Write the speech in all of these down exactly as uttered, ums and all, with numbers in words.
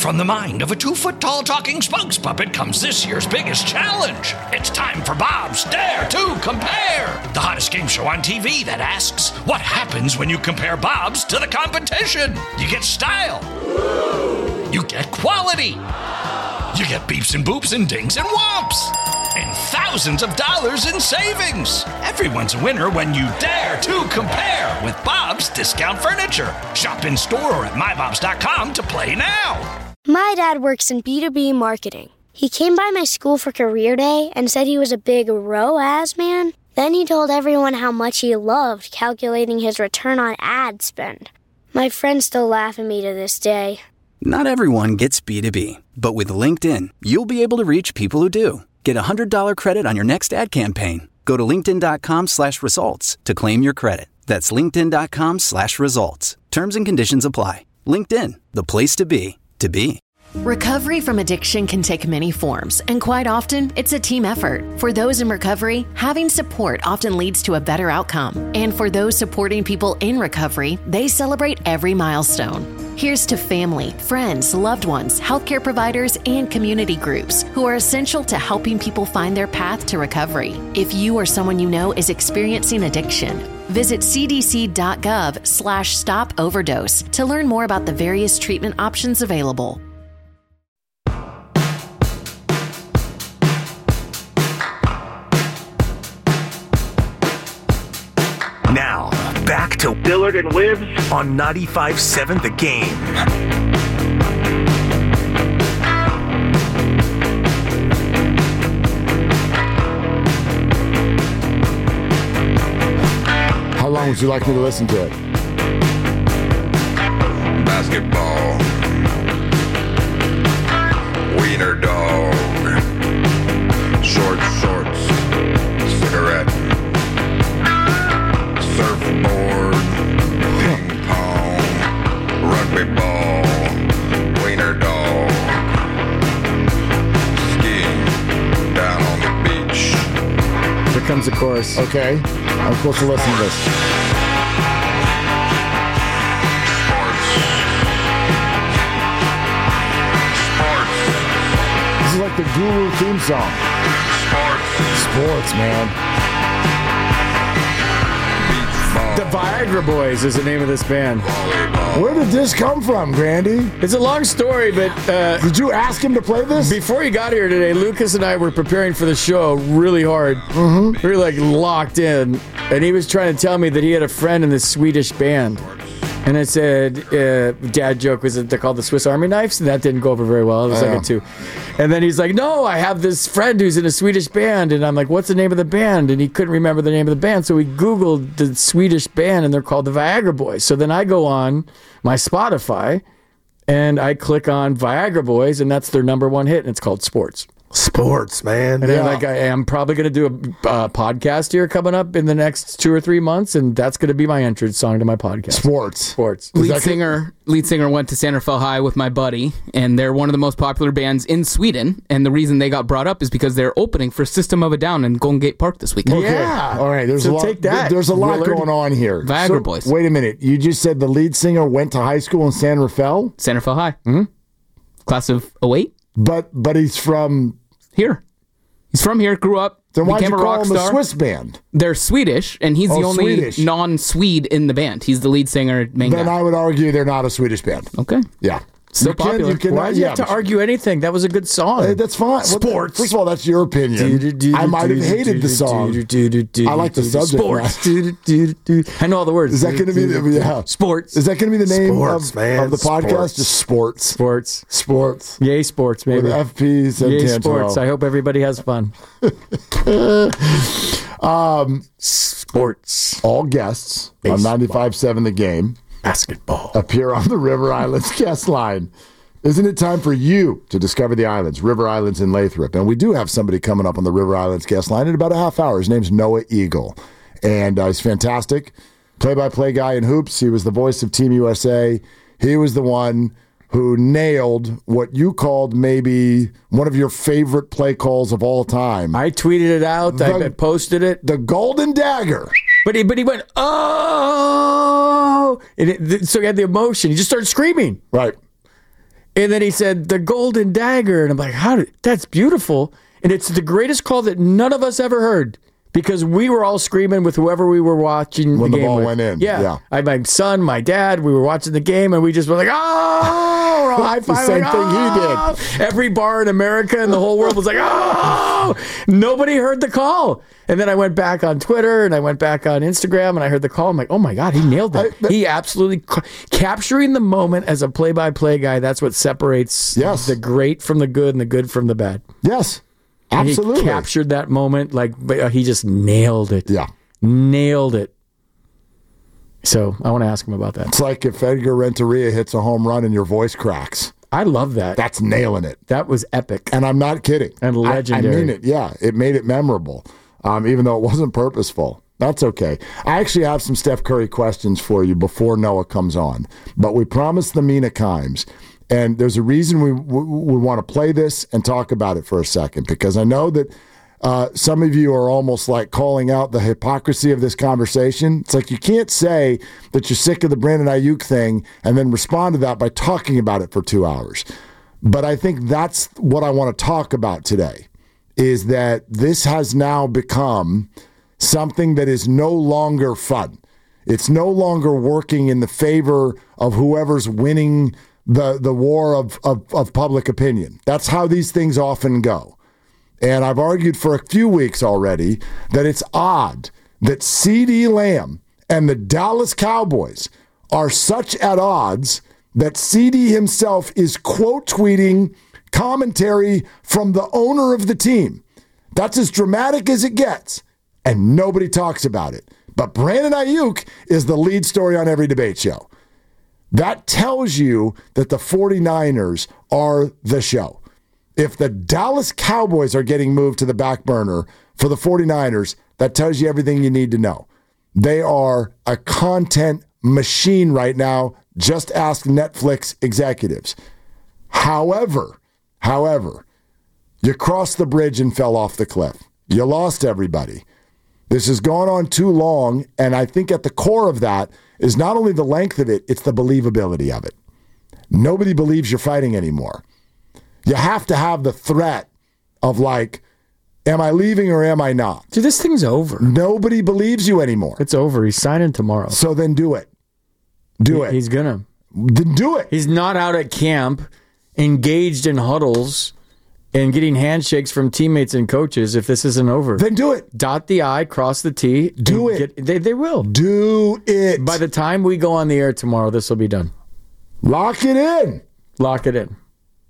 from the mind of a two-foot-tall talking spokes puppet comes this year's biggest challenge. It's time for Bob's Dare to Compare, the hottest game show on T V that asks, what happens when you compare Bob's to the competition? You get style. You get quality. You get beeps and boops and dings and whomps. And thousands of dollars in savings. Everyone's a winner when you dare to compare with Bob's Discount Furniture. Shop in store or at my bobs dot com to play now. My dad works in B two B marketing. He came by my school for career day and said he was a big R O A S man. Then he told everyone how much he loved calculating his return on ad spend. My friends still laugh at me to this day. Not everyone gets B two B, but with LinkedIn, you'll be able to reach people who do. Get a one hundred dollars credit on your next ad campaign. Go to linkedin.com slash results to claim your credit. That's linkedin.com slash results. Terms and conditions apply. LinkedIn, the place to be, to be. Recovery from addiction can take many forms, and quite often, it's a team effort. For those in recovery, having support often leads to a better outcome. And for those supporting people in recovery, they celebrate every milestone. Here's to family, friends, loved ones, healthcare providers, and community groups who are essential to helping people find their path to recovery. If you or someone you know is experiencing addiction, visit cdc.gov slash stop overdose to learn more about the various treatment options available. Now, back to Dillard and Wibbs on ninety-five point seven The Game. How long would you like me to listen to it? Basketball. Wiener dog. Short shorts. Cigarette. Surfboard, ping pong, rugby ball, wiener dog, skiing down on the beach. Here comes the chorus. Okay, I'm supposed to listen to this. Sports. Sports. This is like the Guru theme song. Sports. Sports, man. The Viagra Boys is the name of this band. Where did this come from, Grandy? It's a long story, but... Uh, did you ask him to play this? Before he got here today, Lucas and I were preparing for the show really hard. Mm-hmm. We were, like, locked in. And he was trying to tell me that he had a friend in this Swedish band. And I said, uh, dad joke was that they're called the Swiss Army Knives, and that didn't go over very well. It was like a two. And then he's like, no, I have this friend who's in a Swedish band. And I'm like, what's the name of the band? And he couldn't remember the name of the band. So we Googled the Swedish band, and they're called the Viagra Boys. So then I go on my Spotify, and I click on Viagra Boys, and that's their number one hit, and it's called Sports. Sports, man. And yeah. I'm like, I am probably going to do a uh, podcast here coming up in the next two or three months, and that's going to be my entrance song to my podcast. Sports. Sports. Lead singer, lead singer went to Santa Fe High with my buddy, and they're one of the most popular bands in Sweden. And the reason they got brought up is because they're opening for System of a Down in Golden Gate Park this weekend. Okay. Yeah. All right. There's so a lot. Take that, there's a lot Willard. going on here. Viagra so, Boys. Wait a minute. You just said the lead singer went to high school in San Rafael? Santa Fe High. Mm-hmm. Class of oh eight. But but he's from here. He's from here. Grew up. Then why'd became you a call rock him star. a Swiss band? They're Swedish, and he's oh, the only Swedish. non-Swede in the band. He's the lead singer, main Then guy. I would argue they're not a Swedish band. Okay. Yeah. So you can, popular. you can, Why do you yeah, have to argue anything? That was a good song. Hey, that's fine. Sports. First of all, that's your opinion. I might have hated the song. I like the subject. Sports. I know all the words. Is that going to be the yeah. Sports? Is that going to be the name sports, of, man. of the podcast? Sports. Just sports. Sports. Sports. Yay, sports, maybe. With F Ps and Yay, Tantaro. sports. I hope everybody has fun. um, sports. All guests Baseball. On ninety-five point seven The Game. Basketball. Appear on the River Islands guest line. Isn't it time for you to discover the islands, River Islands in Lathrop? And we do have somebody coming up on the River Islands guest line in about a half hour. His name's Noah Eagle, and uh, he's fantastic. Play-by-play guy in hoops. He was the voice of Team U S A. He was the one who nailed what you called maybe one of your favorite play calls of all time. I tweeted it out. The, I posted it. The Golden Dagger. But he, but he went, oh! And it, so he had the emotion. He just started screaming. Right. And then he said, the golden dagger. And I'm like, how did, that's beautiful. And it's the greatest call that none of us ever heard. Because we were all screaming with whoever we were watching when the, the game ball with. went in. Yeah. yeah. I had my son, my dad, we were watching the game, and we just were like, oh! We're all high the five, same like, thing oh! he did. Every bar in America and the whole world was like, oh! Nobody heard the call. And then I went back on Twitter, and I went back on Instagram, and I heard the call. I'm like, oh my God, he nailed that. I, but, he absolutely, ca- capturing the moment as a play-by-play guy, that's what separates yes. the great from the good and the good from the bad. Yes. Absolutely. He captured that moment like he just nailed it. Yeah. Nailed it. So I want to ask him about that. It's like if Edgar Renteria hits a home run and your voice cracks. I love that. That's nailing it. That was epic. And I'm not kidding. And legendary. I, I mean it. Yeah. It made it memorable, um, even though it wasn't purposeful. That's okay. I actually have some Steph Curry questions for you before Noah comes on. But we promised the Mina Kimes. And there's a reason we, we we want to play this and talk about it for a second, because I know that uh, some of you are almost like calling out the hypocrisy of this conversation. It's like you can't say that you're sick of the Brandon Ayuk thing and then respond to that by talking about it for two hours. But I think that's what I want to talk about today, is that this has now become something that is no longer fun. It's no longer working in the favor of whoever's winning the the war of, of, of public opinion. That's how these things often go. And I've argued for a few weeks already that it's odd that CeeDee Lamb and the Dallas Cowboys are such at odds that CeeDee himself is quote tweeting commentary from the owner of the team. That's as dramatic as it gets, and nobody talks about it. But Brandon Ayuk is the lead story on every debate show. That tells you that the 49ers are the show. If the Dallas Cowboys are getting moved to the back burner for the 49ers, that tells you everything you need to know. They are a content machine right now. Just ask Netflix executives. However, however, you crossed the bridge and fell off the cliff. You lost everybody. This has gone on too long, and I think at the core of that is not only the length of it, it's the believability of it. Nobody believes you're fighting anymore. You have to have the threat of like, am I leaving or am I not? Dude, this thing's over. Nobody believes you anymore. It's over. He's signing tomorrow. So then do it. Do he, it. He's gonna. Then do it. He's not out at camp, engaged in huddles, and getting handshakes from teammates and coaches if this isn't over. Then do it. Dot the I, cross the T. Do it. Get, they, they will. Do it. By the time we go on the air tomorrow, this will be done. Lock it in. Lock it in.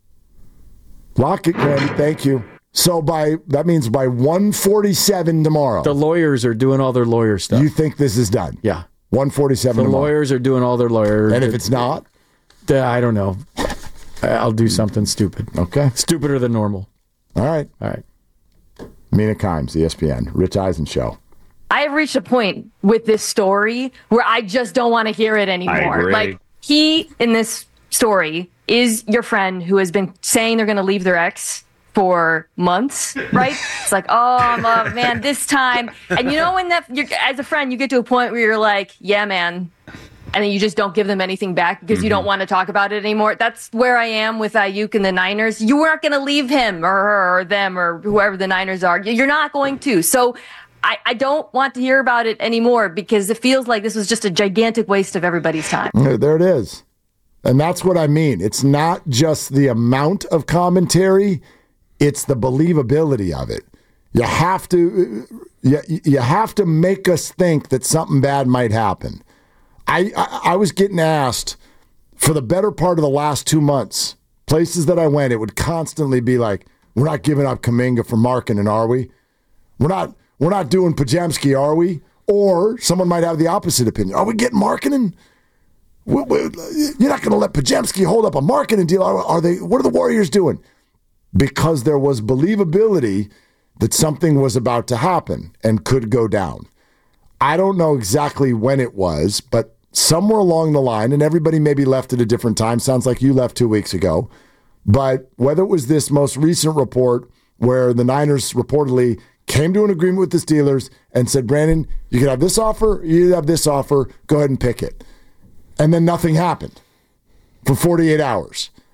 Lock it, Randy. Thank you. So by that means by one forty-seven tomorrow. The lawyers are doing all their lawyer stuff. You think this is done? Yeah. one forty-seven The tomorrow. lawyers are doing all their lawyers. And if it's not? I don't know. I'll do something stupid. Okay. Stupider than normal. All right. All right. Mina Kimes, E S P N, Rich Eisen Show. I have reached a point with this story where I just don't want to hear it anymore. Like, he, in this story, is your friend who has been saying they're going to leave their ex for months, right? It's like, oh, man, this time. And you know when that, you're, as a friend, you get to a point where you're like, yeah, man. And then you just don't give them anything back because mm-hmm. you don't want to talk about it anymore. That's where I am with Ayuk and the Niners. You weren't going to leave him or her or them or whoever the Niners are. You're not going to. So I, I don't want to hear about it anymore because it feels like this was just a gigantic waste of everybody's time. There it is. And that's what I mean. It's not just the amount of commentary, it's the believability of it. You have to you, you have to make us think that something bad might happen. I, I, I was getting asked for the better part of the last two months, places that I went, it would constantly be like, we're not giving up Kuminga for Markkanen, are we? We're not we're not doing Pajemski, are we? Or someone might have the opposite opinion. Are we getting Markkanen? We, we, you're not going to let Pajemski hold up a Markkanen deal. Are, are they? What are the Warriors doing? Because there was believability that something was about to happen and could go down. I don't know exactly when it was, but somewhere along the line, and everybody maybe left at a different time. Sounds like you left two weeks ago. But whether it was this most recent report where the Niners reportedly came to an agreement with the Steelers and said, Brandon, you can have this offer, you can have this offer, go ahead and pick it. And then nothing happened for forty-eight hours.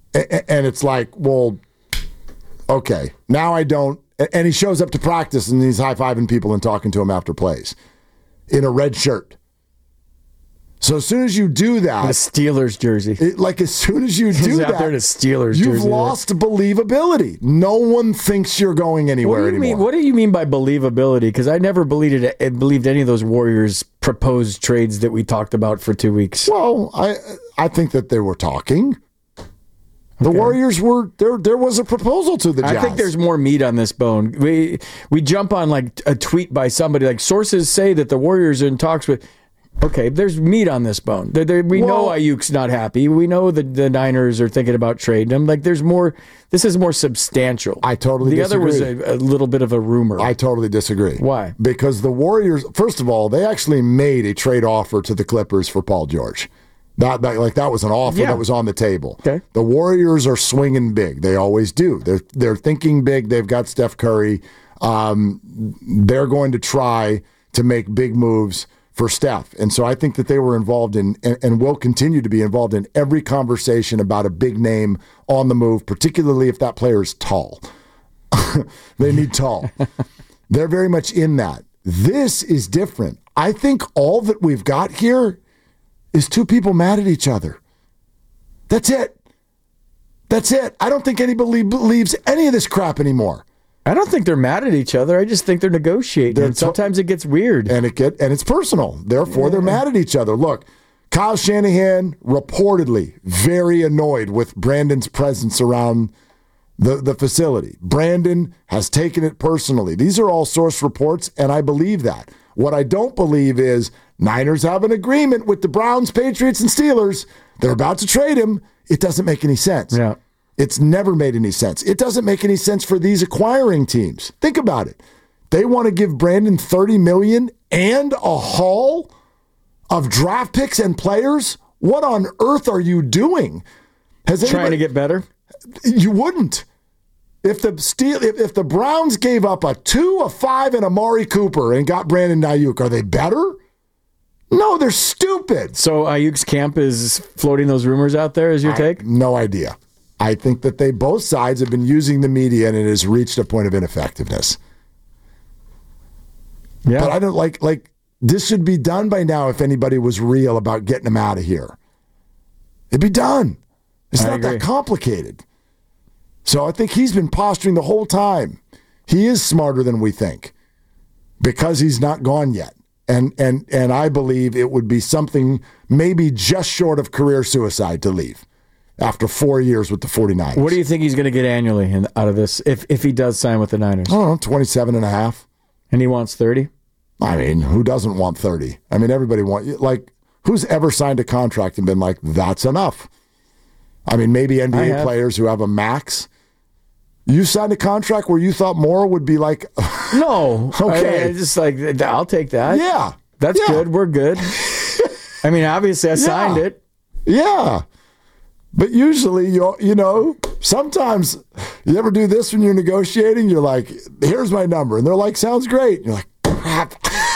A- and it's like, well, okay, now I don't. And he shows up to practice and he's high-fiving people and talking to them after plays in a red shirt. So as soon as you do that, in a Steelers jersey, it, like as soon as you do He's that, out there in a Steelers you've jersey, lost believability. No one thinks you're going anywhere what do you anymore. mean? What do you mean by believability? Because I never believed it, believed any of those Warriors proposed trades that we talked about for two weeks. Well, I I think that they were talking. The okay. Warriors were there. There was a proposal to the Jazz. I think there's more meat on this bone. We we jump on like a tweet by somebody like sources say that the Warriors are in talks with. Okay, there's meat on this bone. They're, they're, we well, know Ayuk's not happy. We know that the Niners are thinking about trading him. Like, there's more. This is more substantial. I totally the disagree. The other was a, a little bit of a rumor. I totally disagree. Why? Because the Warriors, first of all, they actually made a trade offer to the Clippers for Paul George. That, that like that was an offer yeah. that was on the table. Okay. The Warriors are swinging big. They always do. They're they're thinking big. They've got Steph Curry. Um, they're going to try to make big moves for Steph. And so I think that they were involved in and, and will continue to be involved in every conversation about a big name on the move, particularly if that player is tall. They need tall. They're very much in that. This is different. I think all that we've got here is two people mad at each other. That's it. That's it. I don't think anybody believes any of this crap anymore. I don't think they're mad at each other. I just think they're negotiating. They're and sometimes t- it gets weird. And it get and it's personal. Therefore, yeah. they're mad at each other. Look, Kyle Shanahan reportedly very annoyed with Brandon's presence around the, the facility. Brandon has taken it personally. These are all source reports, and I believe that. What I don't believe is Niners have an agreement with the Browns, Patriots, and Steelers. They're about to trade him. It doesn't make any sense. Yeah. It's never made any sense. It doesn't make any sense for these acquiring teams. Think about it. They want to give Brandon thirty million dollars and a haul of draft picks and players? What on earth are you doing? Has Trying anybody, to get better? You wouldn't. If the Steel, if, if the Browns gave up a two, a five, and Amari Cooper and got Brandon Ayuk, are they better? No, they're stupid. So Ayuk's camp is floating those rumors out there, is your I, take? No idea. I think that they both sides have been using the media and it has reached a point of ineffectiveness. Yeah. But I don't like like this should be done by now if anybody was real about getting him out of here. It'd be done. It's I not agree. that complicated. So I think he's been posturing the whole time. He is smarter than we think because he's not gone yet. And and and I believe it would be something maybe just short of career suicide to leave after four years with the 49ers. What do you think he's going to get annually in, out of this if, if he does sign with the Niners? I don't know, twenty-seven and a half. And he wants thirty? I mean, who doesn't want thirty? I mean, everybody wants, like, who's ever signed a contract and been like, that's enough? I mean, maybe N B A players who have a max. You signed a contract where you thought more would be like, no. Okay. I, I just like, I'll take that. Yeah. That's yeah. good. We're good. I mean, obviously I yeah. signed it. Yeah. But usually, you you know, sometimes you ever do this when you're negotiating? You're like, here's my number. And they're like, sounds great. And you're like, crap.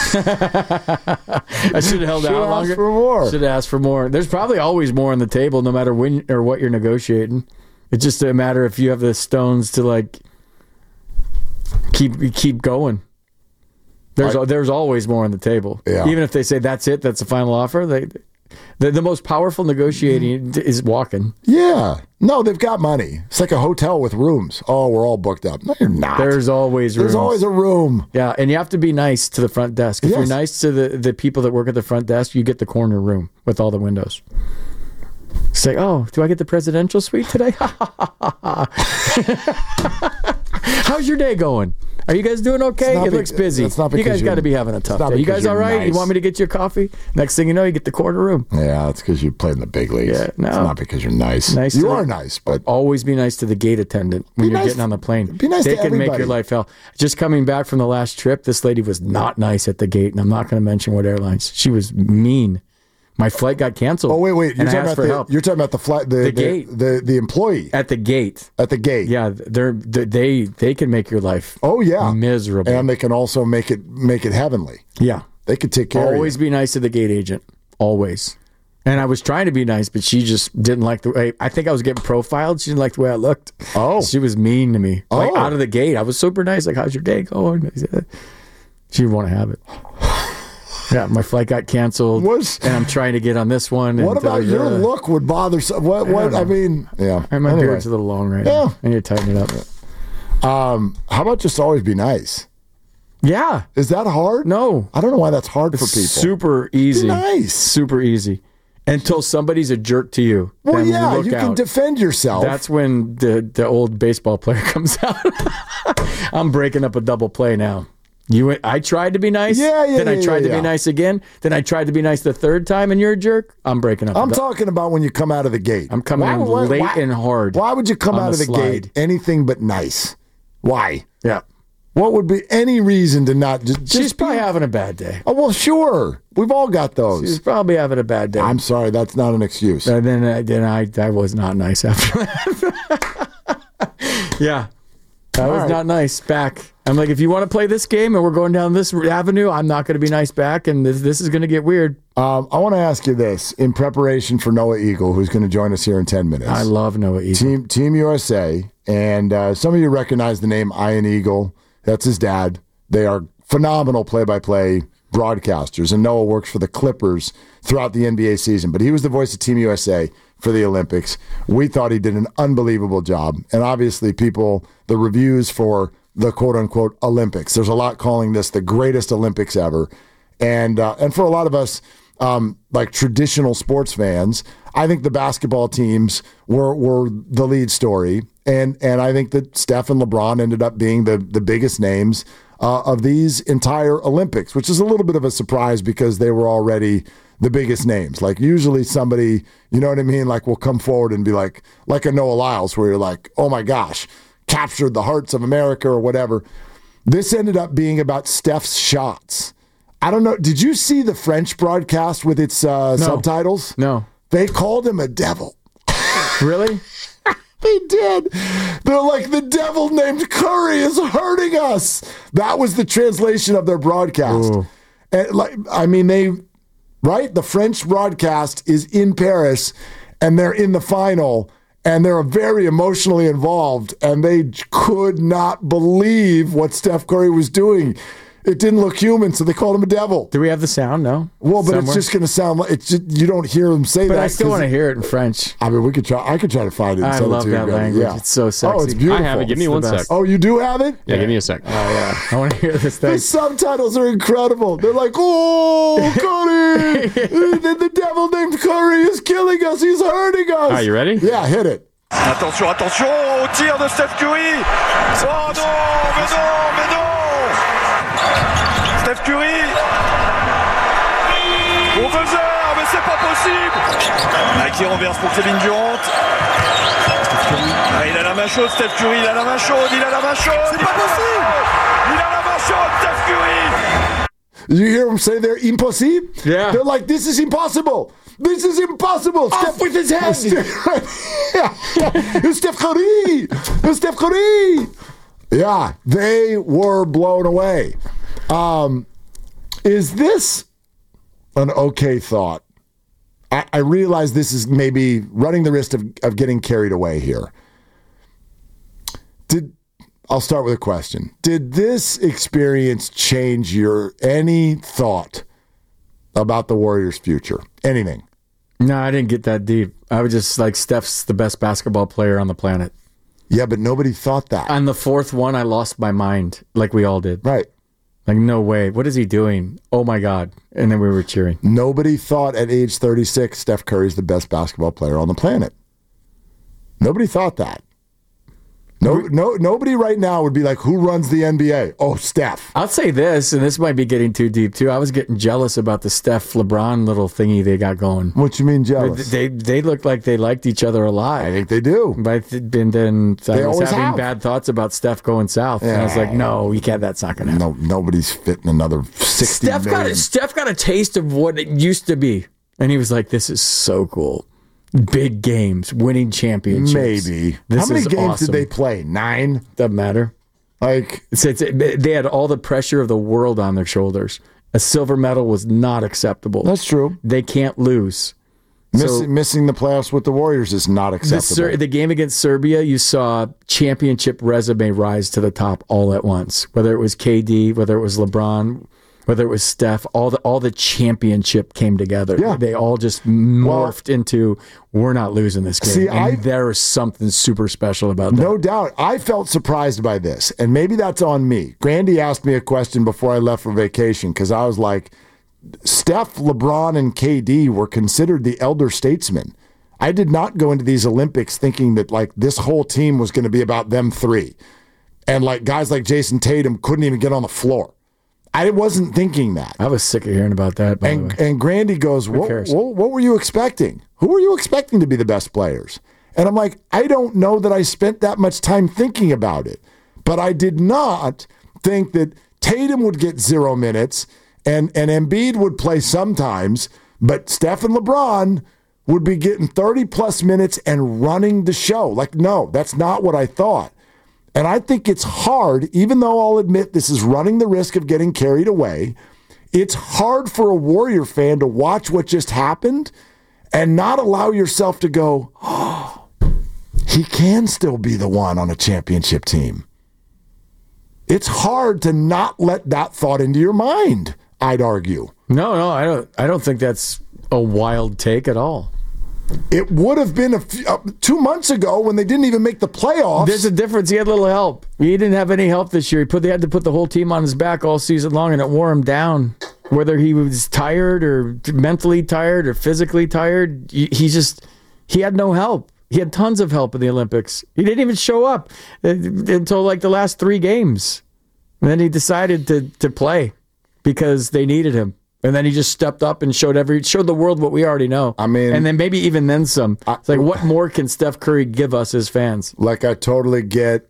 I should have held should out longer. For more. Should have asked for more. There's probably always more on the table, no matter when or what you're negotiating. It's just a matter if you have the stones to like keep keep going. There's I, there's always more on the table. Yeah. Even if they say that's it, that's the final offer. They the, the most powerful negotiating mm. is walking. Yeah. No, they've got money. It's like a hotel with rooms. Oh, we're all booked up. No, you're not. There's always rooms. There's always a room. Yeah, and you have to be nice to the front desk. If yes. you're nice to the, the people that work at the front desk, you get the corner room with all the windows. Say, oh, do I get the presidential suite today? How's your day going? Are you guys doing okay? It looks busy. It's not you guys you're- got to be having a it's tough not day. You because guys all you're right? nice. You want me to get you a coffee? Next thing you know, you get the corner room. Yeah, it's because you played in the big leagues. Yeah, no. It's not because you're nice. Nice you to are the- nice, but Always be nice to the gate attendant when Be you're nice- getting on the plane. be nice They to can make everybody. your life hell. Just coming back from the last trip, this lady was not nice at the gate, and I'm not going to mention what airlines. She was mean. My flight got canceled. oh wait, wait, you're and I talking asked about for the help. you're talking about the flight, the The the, gate. the the employee At the gate. at the gate. Yeah, they're they they can make your life Oh yeah, miserable. and they can also make it make it heavenly. yeah. They could take care Always of be nice to the gate agent. Always. And I was trying to be nice, but she just didn't like the way. I think I was getting profiled. She didn't like the way I looked. Oh. She was mean to me. Like Oh. out of the gate. I was super nice. Like, how's your day going? She didn't want to have it. Yeah, my flight got canceled. Was- and I'm trying to get on this one. And What about da, da, your da. look would bother some? What? What? I I, don't know. mean, yeah. And my Anyway. beard's a little long right Yeah. now. I need to tighten it up. Um, how about just always be nice? Yeah. Is that hard? No. I don't know why that's hard for It's people. super easy. Be nice. Super easy. Until somebody's a jerk to you. Well, then yeah, look you can out. defend yourself. That's when the, the old baseball player comes out. I'm breaking up a double play now. You, I tried to be nice. Yeah, yeah, Then I yeah, tried yeah, to yeah. be nice again. Then I tried to be nice the third time, and you're a jerk. I'm breaking up. I'm a dou- talking about when you come out of the gate. I'm coming Why- in why- late why- and hard. Why would you come on out the of the slide. gate anything but nice? Why? Yeah. What would be any reason to not just? She's just be- probably having a bad day. Oh well, sure. We've all got those. She's probably having a bad day. I'm sorry, that's not an excuse. And then, uh, then I, I was not nice after that. Yeah. I was right. not nice back. I'm like, if you want to play this game and we're going down this avenue, I'm not going to be nice back, and this, this is going to get weird. Um, I want to ask you this in preparation for Noah Eagle, who's going to join us here in ten minutes. I love Noah Eagle. Team Team U S A, and uh, some of you recognize the name Ian Eagle. That's his dad. They are phenomenal play-by-play broadcasters, and Noah works for the Clippers throughout the N B A season. But he was the voice of Team U S A for the Olympics. We thought he did an unbelievable job, and obviously, people, the reviews for the quote-unquote Olympics. There's a lot calling this the greatest Olympics ever, and uh, and for a lot of us. Um, like traditional sports fans, I think the basketball teams were were the lead story, and and I think that Steph and LeBron ended up being the the biggest names uh, of these entire Olympics, which is a little bit of a surprise because they were already the biggest names. Like usually somebody, you know what I mean, like will come forward and be like like a Noah Lyles, where you're like, oh my gosh, captured the hearts of America or whatever. This ended up being about Steph's shots. I don't know. Did you see the French broadcast with its uh, No. subtitles? No. They called him a devil. Really? They did. They're like, the devil named Curry is hurting us. That was the translation of their broadcast. Ooh. And like, I mean, they, right? The French broadcast is in Paris, and they're in the final, and they're very emotionally involved, and they could not believe what Steph Curry was doing. It didn't look human, so they called him a devil. Do we have the sound? No. Well, but Somewhere? it's just going to sound like it's. Just, you don't hear him say But that. I still 'cause- want to hear it in French. I mean, we could try. I could try to find it. And I send it love to you that guys. language. Yeah. It's so sexy. Oh, it's beautiful. I have it. Give me It's one the sec. best. Oh, you do have it? Yeah, give me a sec. Oh, yeah. I want to hear this The thing. subtitles are incredible. They're like, "Oh, Curry! the, the devil named Curry is killing us. He's hurting us." Are you ready? Yeah, hit it. Attention, attention au tir de Steph Curry. Oh non, mais non, mais non. Steph Curry. Au buzzer, mais c'est pas possible. Ah, qui renverse pour Kevin Durant. Ah, il a la main chaude, Steph Curry. Il a la main chaude, il a la main chaude. C'est pas possible. Il a la main chaude, Steph Curry. You hear them say they're impossible? Yeah. They're like, "This is impossible. This is impossible." Off with his head. It's Steph Curry. It's Steph Curry. Yeah, they were blown away. Um, is this an okay thought? I, I realize this is maybe running the risk of, of getting carried away here. Did I'll start with a question. Did this experience change your any thought about the Warriors' future? Anything? No, I didn't get that deep. I was just like, Steph's the best basketball player on the planet. Yeah, but nobody thought that. On the fourth one, I lost my mind, like we all did. Right. Like, no way. What is he doing? Oh, my God. And then we were cheering. Nobody thought at age thirty-six Steph Curry's the best basketball player on the planet. Nobody thought that. No, no, nobody right now would be like, "Who runs the N B A?" Oh, Steph. I'll say this, and this might be getting too deep, too. I was getting jealous about the Steph-LeBron little thingy they got going. What you mean jealous? They they looked like they liked each other a lot. I think they do. But th- and then I They was always having have. bad thoughts about Steph going south. And I was like, no, you can't. That's not going to happen. No, nobody's fitting another sixty Steph got, a, million. Steph got a taste of what it used to be. And he was like, this is so cool. Big games, winning championships. Maybe. This How many is games awesome. did they play? Nine? Doesn't matter. Like, It's, it's, it, they had all the pressure of the world on their shoulders. A silver medal was not acceptable. that's true. They can't lose. Miss, So- missing the playoffs with the Warriors is not The, acceptable. Ser- the game against Serbia, you saw championship resume rise to the top all at once. Whether it was K D, whether it was LeBron, whether it was Steph, all the all the championship came together. Yeah. They all just morphed into, we're not losing this game. See, and I- there is something super special about that. No doubt. I felt surprised by this, and maybe that's on me. Grandy asked me a question before I left for vacation because I was like, Steph, LeBron, and K D were considered the elder statesmen. I did not go into these Olympics thinking that like this whole team was going to be about them three. And like guys like Jason Tatum couldn't even get on the floor. I wasn't thinking that. I was sick of hearing about that, by And, the way. and Grandy goes, what, cares? what, what were you expecting? Who were you expecting to be the best players? And I'm like, I don't know that I spent that much time thinking about it. But I did not think that Tatum would get zero minutes and, and Embiid would play sometimes, but Steph and LeBron would be getting thirty-plus minutes and running the show. Like, no, that's not what I thought. And I think it's hard, even though I'll admit this is running the risk of getting carried away, it's hard for a Warrior fan to watch what just happened and not allow yourself to go, oh, he can still be the one on a championship team. It's hard to not let that thought into your mind, I'd argue. No, no, I don't. I don't think that's a wild take at all. It would have been a few, uh, two months ago when they didn't even make the playoffs. There's a difference. He had little help. He didn't have any help this year. He put they had to put the whole team on his back all season long, and it wore him down. Whether he was tired or mentally tired or physically tired, he he just he had no help. He had tons of help in the Olympics. He didn't even show up until like the last three games, and then he decided to to play because they needed him. And then he just stepped up and showed every showed the world what we already know. I mean, and then maybe even then some. It's like, what more can Steph Curry give us as fans? Like, I totally get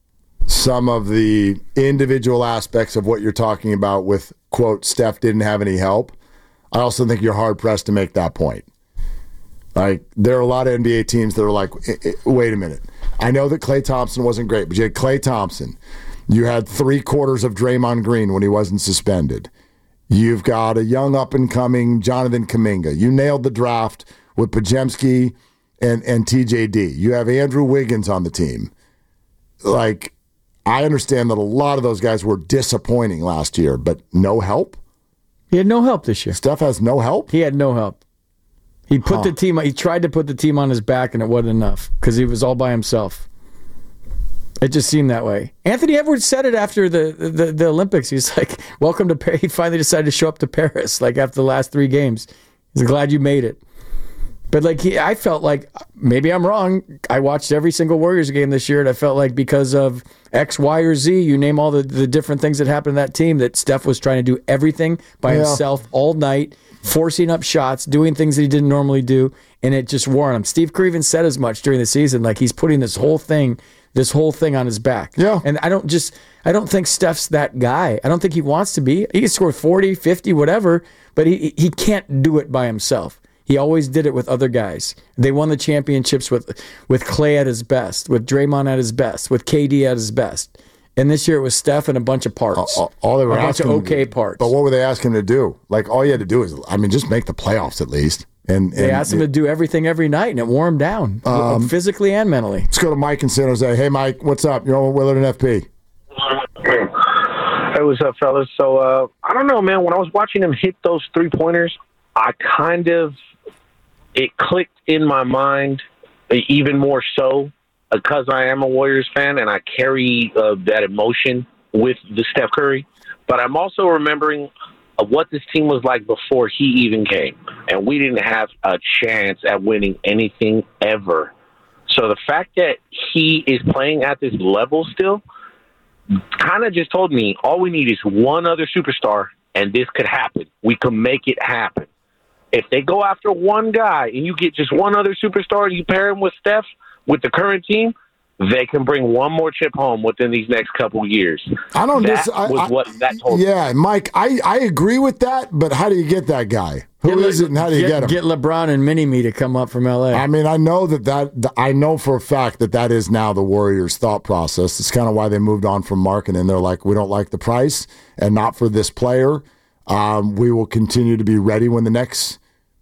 some of the individual aspects of what you're talking about with, quote, Steph didn't have any help. I also think you're hard-pressed to make that point. Like, there are a lot of N B A teams that are like, wait a minute. I know that Klay Thompson wasn't great, but you had Klay Thompson. You had three quarters of Draymond Green when he wasn't suspended. You've got a young up-and-coming Jonathan Kuminga. You nailed the draft with Podziemski and, and T J D. You have Andrew Wiggins on the team. Like, I understand that a lot of those guys were disappointing last year, but no help? He had no help this year. Steph has no help? He had no help. He put Huh. the team. He tried to put the team on his back, and it wasn't enough because he was all by himself. It just seemed that way. Anthony Edwards said it after the, the, the Olympics. He's like, welcome to Paris. He finally decided to show up to Paris, like after the last three games. He's glad you made it. But like he, I felt like, maybe I'm wrong. I watched every single Warriors game this year, and I felt like because of X, Y, or Z, you name all the, the different things that happened to that team, that Steph was trying to do everything by Yeah. himself all night, forcing up shots, doing things that he didn't normally do, and it just wore on him. Steve Kerr even said as much during the season, like he's putting this whole thing this whole thing on his back. Yeah. And I don't just, I don't think Steph's that guy. I don't think he wants to be. He can score forty, fifty, whatever, but he he can't do it by himself. He always did it with other guys. They won the championships with with Klay at his best, with Draymond at his best, with K D at his best. And this year it was Steph and a bunch of parts. All, all they were a bunch of asking him okay to- parts. But what were they asking him to do? Like, all you had to do is, I mean, just make the playoffs at least. And, They and asked him to do everything every night, and it wore him down, Um, physically and mentally. Let's go to Mike in San Jose. Hey, Mike, what's up? You're on with Willard and F P. Hey, what's up, fellas? So, uh, I don't know, man. When I was watching him hit those three-pointers, I kind of, it clicked in my mind even more so because I am a Warriors fan and I carry uh, that emotion with the Steph Curry. But I'm also remembering of what this team was like before he even came. And we didn't have a chance at winning anything ever. So the fact that he is playing at this level still kind of just told me all we need is one other superstar and this could happen. We can make it happen. If they go after one guy and you get just one other superstar and you pair him with Steph with the current team, they can bring one more chip home within these next couple of years. I don't That dis- I, was I- what that told me. Yeah, Mike, I, I agree with that, but how do you get that guy? Who Get is Le- it and how do you get, him? Get LeBron and Mini-Me to come up from L A. I mean, I know that, that I know for a fact that that is now the Warriors' thought process. It's kind of why they moved on from Markkanen. They're like, we don't like the price and not for this player. Um, we will continue to be ready when the next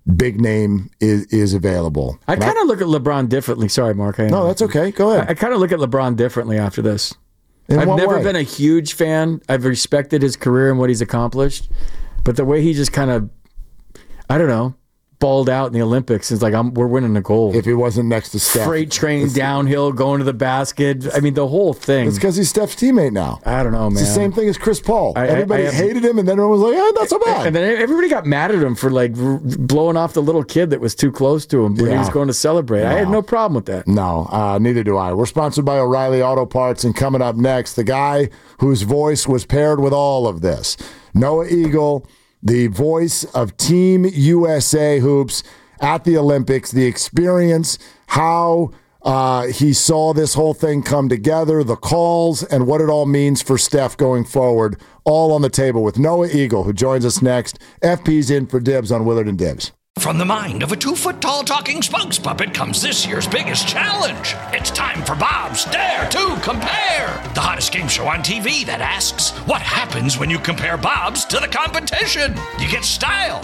big name is, is available. I kind of look at LeBron differently. Sorry, Mark. I no, that's okay. Go ahead. I, I kind of look at LeBron differently after this. In I've what never way? been a huge fan. I've respected his career and what he's accomplished. But the way he just kind of, I don't know, balled out in the Olympics is like, I'm, we're winning the gold. If he wasn't next to Steph. Freight train downhill, going to the basket. I mean, the whole thing. It's because he's Steph's teammate now. I don't know, man. It's the same thing as Chris Paul. I, Everybody I, I, hated him, and then everyone was like, "Oh, not so bad." And then everybody got mad at him for like r- blowing off the little kid that was too close to him when Yeah. he was going to celebrate. No. I had no problem with that. No, uh, neither do I. We're sponsored by O'Reilly Auto Parts, and coming up next, the guy whose voice was paired with all of this, Noah Eagle, the voice of Team U S A Hoops at the Olympics, the experience, how uh, he saw this whole thing come together, the calls, and what it all means for Steph going forward, all on the table with Noah Eagle, who joins us next. F P's in for Dibs on Willard and Dibs. From the mind of a two-foot-tall talking spokes puppet comes this year's biggest challenge. It's time for Bob's Dare to Compare, the hottest game show on T V that asks, what happens when you compare Bob's to the competition? You get style.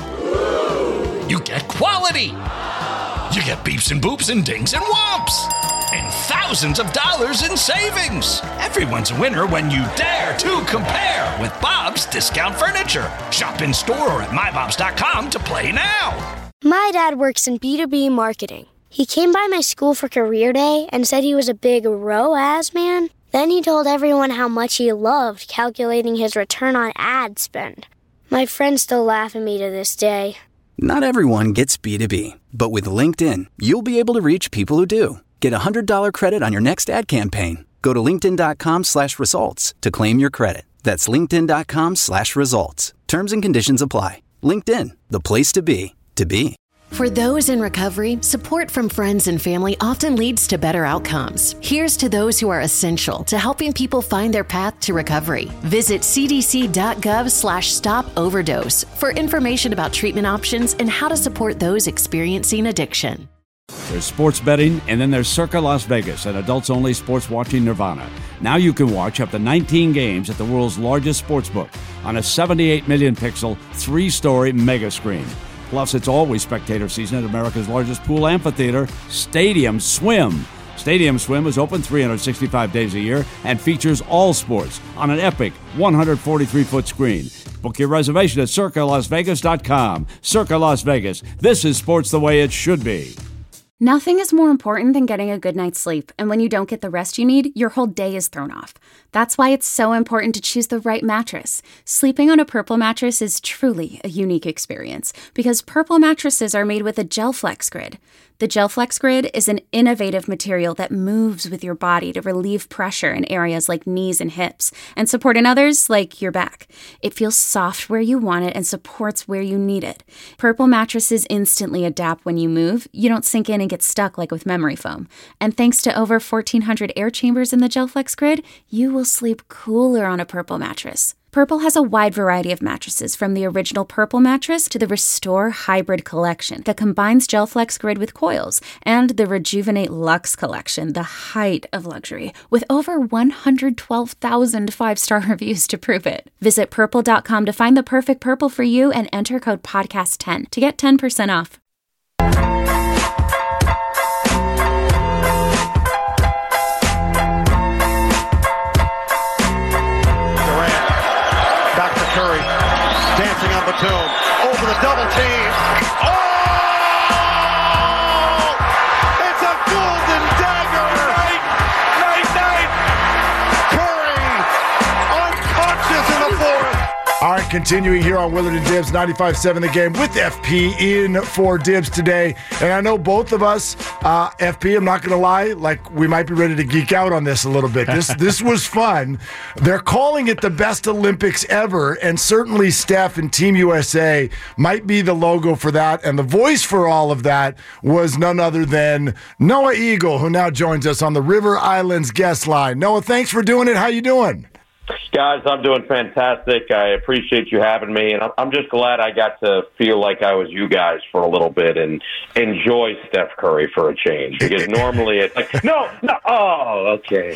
You get quality. You get beeps and boops and dings and whomps. And thousands of dollars in savings. Everyone's a winner when you dare to compare with Bob's Discount Furniture. Shop in store or at my bobs dot com to play now. My dad works in B two B marketing. He came by my school for career day and said he was a big R O A S man. Then he told everyone how much he loved calculating his return on ad spend. My friends still laugh at me to this day. Not everyone gets B two B, but with LinkedIn, you'll be able to reach people who do. Get a one hundred dollars credit on your next ad campaign. Go to linkedin.com slash results to claim your credit. That's linkedin.com slash results. Terms and conditions apply. LinkedIn, the place to be, to be. For those in recovery, support from friends and family often leads to better outcomes. Here's to those who are essential to helping people find their path to recovery. Visit cdc.gov slash stop overdose for information about treatment options and how to support those experiencing addiction. There's sports betting, and then there's Circa Las Vegas, an adults-only sports watching nirvana. Now you can watch up to nineteen games at the world's largest sportsbook on a seventy-eight million pixel, three-story mega screen. Plus, it's always spectator season at America's largest pool amphitheater, Stadium Swim. Stadium Swim is open three hundred sixty-five days a year and features all sports on an epic one hundred forty-three foot screen. Book your reservation at circa las vegas dot com. Circa Las Vegas. This is sports the way it should be. Nothing is more important than getting a good night's sleep, and when you don't get the rest you need, your whole day is thrown off. That's why it's so important to choose the right mattress. Sleeping on a Purple mattress is truly a unique experience, because Purple mattresses are made with a GelFlex Grid. The GelFlex Grid is an innovative material that moves with your body to relieve pressure in areas like knees and hips, and support in others like your back. It feels soft where you want it and supports where you need it. Purple mattresses instantly adapt when you move. You don't sink in and get stuck like with memory foam. And thanks to over fourteen hundred air chambers in the GelFlex Grid, you will sleep cooler on a Purple mattress. Purple has a wide variety of mattresses, from the original Purple mattress to the Restore Hybrid collection that combines GelFlex Grid with coils, and the Rejuvenate Luxe collection, the height of luxury, with over one hundred twelve thousand five-star reviews to prove it. Visit purple dot com to find the perfect Purple for you and enter code podcast ten to get ten percent off. Batum over the double team. Oh! It's a golden dagger. Night, night, night. Curry unconscious in the fourth. All right, continuing here on Willard and Dibs, ninety-five seven The Game with F P in for Dibs today. And I know both of us, uh, F P, I'm not going to lie, like we might be ready to geek out on this a little bit. This this was fun. They're calling it the best Olympics ever, and certainly Steph and Team U S A might be the logo for that. And the voice for all of that was none other than Noah Eagle, who now joins us on the River Islands guest line. Noah, thanks for doing it. How you doing? Guys, I'm doing fantastic. I appreciate you having me, and I'm just glad I got to feel like I was you guys for a little bit and enjoy Steph Curry for a change. Because normally it's like, no, no, oh, okay.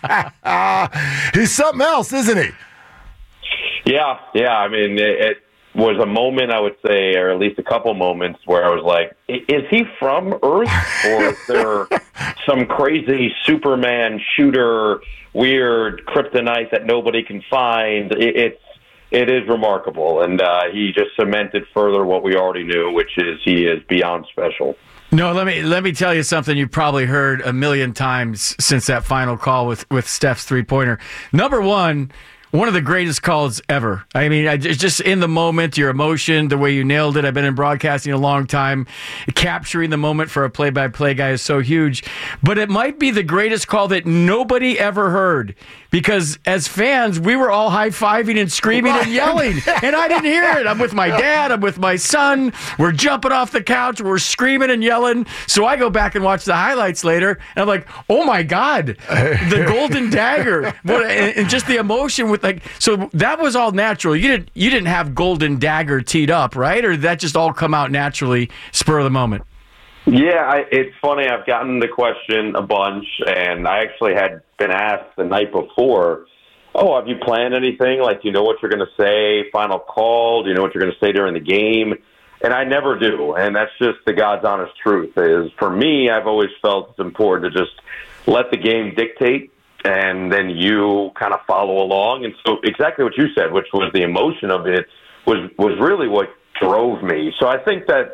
He's something else, isn't he? Yeah, yeah. I mean, it, it, was a moment, I would say, or at least a couple moments where I was like, is he from Earth? Or is there some crazy Superman shooter, weird kryptonite that nobody can find? It, it's It is remarkable, and uh, he just cemented further what we already knew, which is he is beyond special. No, let me let me tell you something you've probably heard a million times since that final call with, with Steph's three-pointer. Number one, one of the greatest calls ever. I mean, I, just in the moment, your emotion, the way you nailed it. I've been in broadcasting a long time. Capturing the moment for a play-by-play guy is so huge. But it might be the greatest call that nobody ever heard. Because as fans, we were all high-fiving and screaming and yelling. And I didn't hear it. I'm with my dad. I'm with my son. We're jumping off the couch. We're screaming and yelling. So I go back and watch the highlights later. And I'm like, oh, my God. The golden dagger. And just the emotion with like, so that was all natural. You didn't, you didn't have golden dagger teed up, right? Or did that just all come out naturally, spur of the moment? Yeah, I, it's funny. I've gotten the question a bunch, and I actually had been asked the night before, oh, have you planned anything? Like, do you know what you're going to say? Final call? Do you know what you're going to say during the game? And I never do, and that's just the God's honest truth. Is for me, I've always felt it's important to just let the game dictate, and then you kind of follow along. And so exactly what you said, which was the emotion of it, was, was really what drove me. So I think that